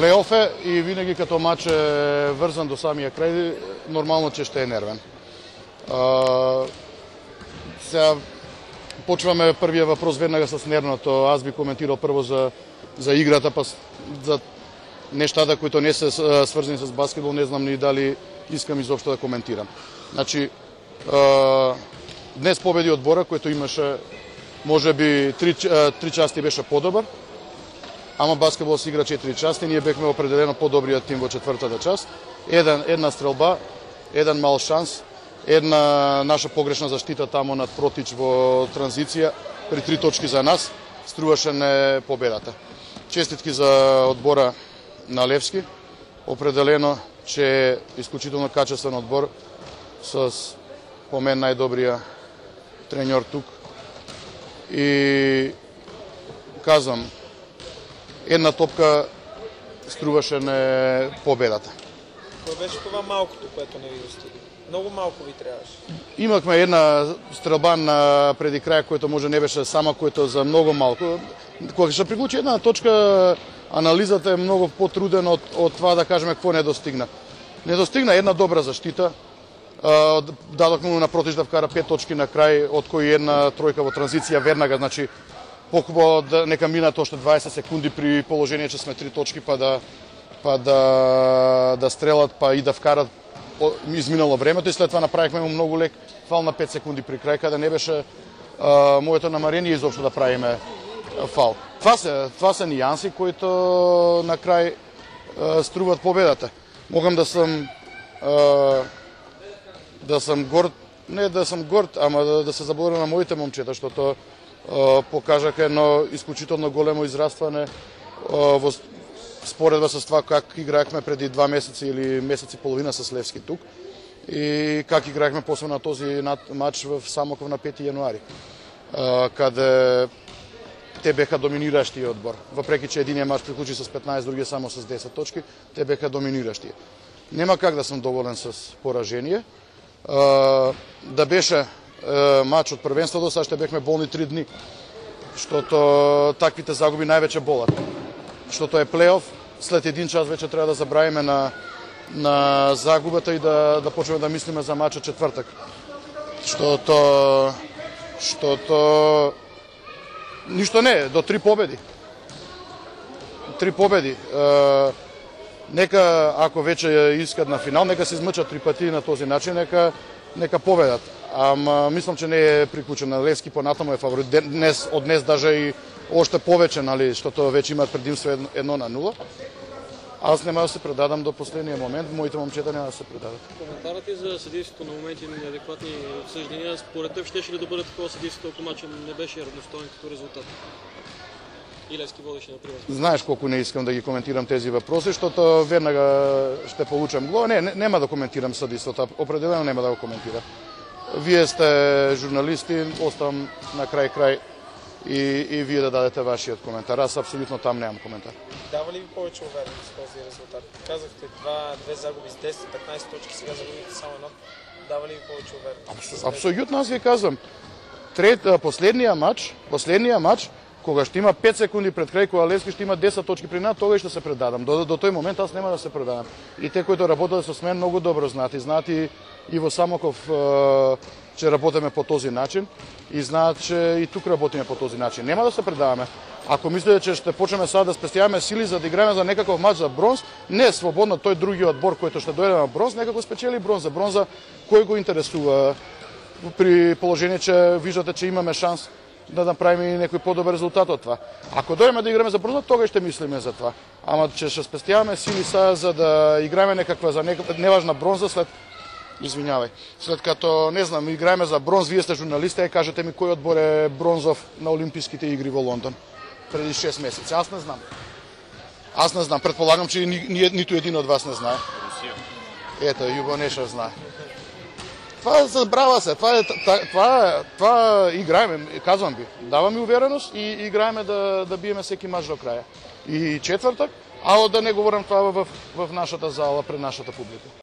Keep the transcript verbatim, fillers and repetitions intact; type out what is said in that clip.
плейоф е и винаги като мач е врзан до самия крај, нормално че ще е нервен. А, сега почваме првиот въпрос веднага с нервното. Аз би коментирал прво за, за играта, па за нештата които не се свързани с баскетбол, не знам ни дали искам изобщо да коментирам. Значи, а, днес победи одбора, който имаше, може би, три, три части беше по-добър, ама баскетбол се игра четири части, ние бехме определено по-добрият тим во четвртата част. Еден, една стрелба, еден мал шанс, една наша погрешна заштита тамо над Протич во транзиција, при три точки за нас, струваше не победата. Честитки за одбора на Левски, определено, че е исклучително качествен одбор, с по мен најдобрија треньор тук. И казвам, една топка струваше не победата. Кое беше това малкото, което не ви достига? Много малко ви трябваше. Имахме една стрелба на преди крај, което може не беше сама, което за много малко. Кога ще приклучи една точка, анализата е много потрудена од, од това да кажеме какво не достигна. Не достигна една добра заштита. Дадохме му на Протич да вкара пет точки на крај, од кои една тројка во транзиција веднага, значи покупо да нека минат още дваесет секунди при положение че сме три точки, па да па да да стрелат, па и да вкарат изминало времето и след това направихме му многу лек фал на пет секунди при крај, каде не беше а, моето намерение изобщо да правиме фал. Това се това се нијанси които на крај а, струват победата. Могам да сам а, да сам горд, не да сам горд, ама да, да се заблагодарам на моите момчета, што покажаха едно исклучително големо израстване во споредба с това как играехме преди два месеци или месец и половина с Левски тук и как играехме после на този матч в Самоков на пети јануари, каде те беха доминиращи одбор. Въпреки че единият матч приключи с петнаесет, другият само с десет точки, те беха доминиращи. Нема как да съм доволен с поражение. Да беше матч од првенството, сега ще бехме болни три дни, защото таквите загуби највеќе болат. Защото е плейоф, след един час вече трябва да забравиме на, на загубата и да, да почнеме да мислиме за матча четвртък. Защото, защото ништо не е, до три победи. Три победи. Е, нека, ако вече искат на финал, нека се измъчат три пъти на този начин, нека, нека победат. Ама мислам, че не е приклучен на Левски, понатамо е фаворит. Днес, од днес даже и още повече, нали, защото вече имат предимство едно на нула. Аз нема да се предадам до последния момент, моите момчета няма да се предадат. Коментарът ти за съдейството на моменти на неадекватни обсъждания, според теб щеше ли да бъде такова съдейството, ако матчът не беше равностоен като резултат? И Левски водеше, например. Знаеш колко не искам да ги коментирам тези въпроси, защото веднага ще получам глава. Не, не, нема да коментирам съдейството, определено нема да го коментирам. Вие сте журналисти, оставам на край-край и, и вие да дадете вашият коментар. Аз абсолютно там нямам коментар. Дава ли ви повече увереност с този резултат? Казахте два, две загуби с десет петнайсет точки, сега загубите само едно. Дава ли ви повече увереност? Абсолютно, аз ви казвам. Трет, последния матч, последния матч, кога ще има пет секунди пред крај, кога Левски ще има десет точки при нас, тогаш ще се предадам. До, до тој момент аз нема да се предадам. И те, които работят с мен, много добро знаат. И знаат и, и во Самоков, е, че работиме по този начин. И знаат, че и тук работиме по този начин. Нема да се предаваме. Ако мислите, че ще почнеме сега да спестяваме сили за да играеме за некакъв матч за бронз, не е свободно той други отбор, който ще дойде на бронз, нека го спечели бронза. Бронза, кой го интересува? При положение, че виждате, че имаме шанс да направим и некој по-добър резултат от това. Ако дойдеме да играме за бронза, тогаш ще мислиме за това. Ама че ще спестяваме сили сега за да играеме некаква за некаква неважна бронза след Извинявай. След като, не знам, играеме за бронз, вие сте журналисти, и кажете ми кој отбор е бронзов на Олимпийските игри во Лондон преди шест месеца. Аз не знам. Аз не знам. Предполагам, че ни, ни, нито един от вас не знае. Ето, Юго Нешев знае. Това забрава се. Това, е, това, това играеме, казвам ви. Дава ми увереност и играеме да, да биеме всеки мач до края. И четвъртък, а да не говорим това в, в нашата зала пред нашата публика.